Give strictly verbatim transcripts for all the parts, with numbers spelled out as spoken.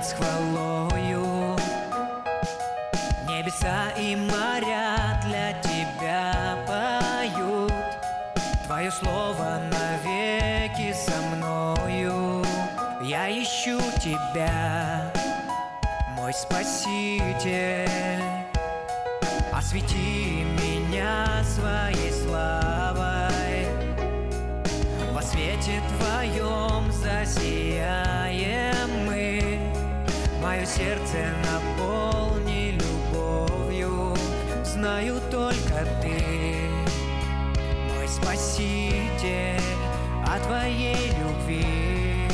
с хвалою. Небеса и моря для тебя поют. Твое слово навеки со мною. Я ищу тебя, мой Спаситель. Освети меня своей славой. Во свете Твоем засияем мы. Мое сердце наполни любовью. Знаю только Ты, мой Спаситель, о Твоей любви.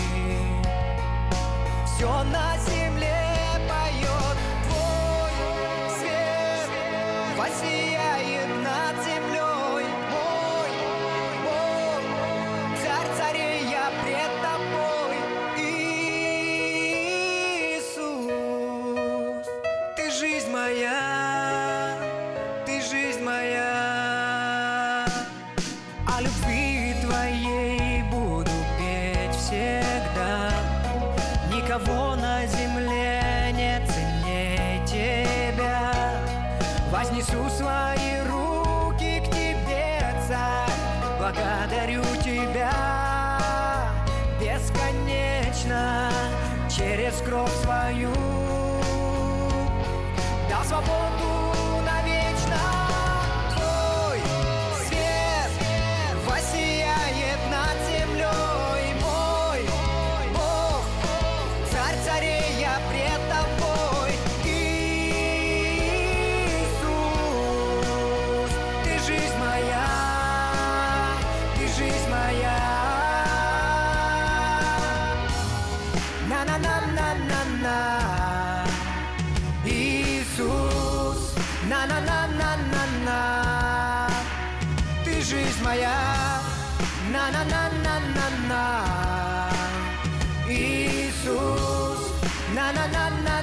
Все на земле поет Твой свет, воссияет над землей. Мой Бог, Царь царей, я пред Тобой. Иисус, Ты жизнь моя, Ты жизнь моя. О любви Твоей буду петь всегда. Никого на земле нет ценнее Тебя. Вознесу свои руки к Тебе, Царь. Благодарю Тебя бесконечно. Через кровь свою дал свободу навечно. Твой свет воссияет над землей. Мой Бог, Царь царей, я пред Тобой. Иисус, Ты жизнь моя, Ты жизнь моя. На-на-на-на-на-на. Иисус, на-на-на-на-на-на. Ты жизнь моя. На-на-на-на-на-на. Иисус, на-на-на-на.